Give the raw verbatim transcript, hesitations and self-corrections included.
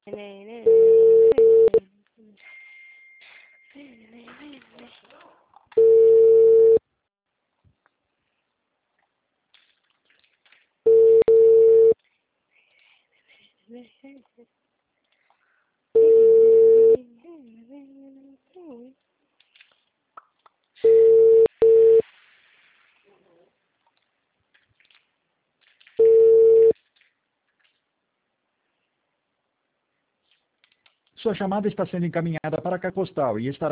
Sua chamada está sendo encaminhada para a Caixa Postal e estará